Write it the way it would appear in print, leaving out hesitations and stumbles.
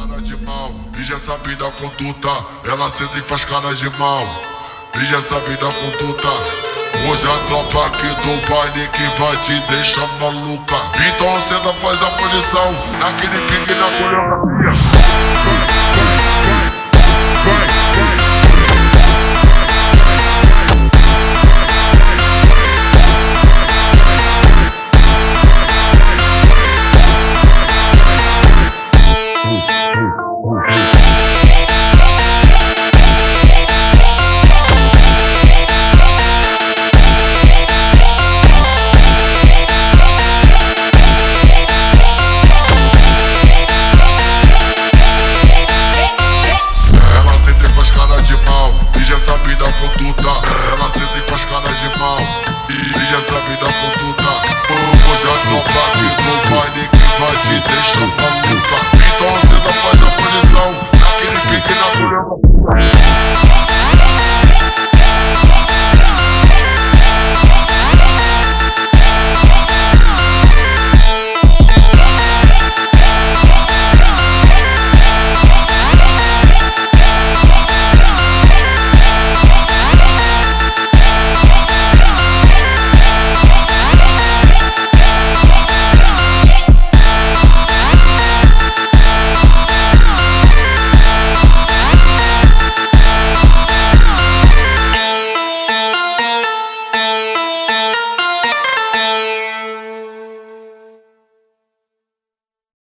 cara de mal. Bicha sabe da conduta, ela senta e faz cara de mal. Bicha sabe da conduta. Hoje a tropa aqui do baile que vai te deixar maluca. Então acenda, faz a munição, naquele pique na coreografia.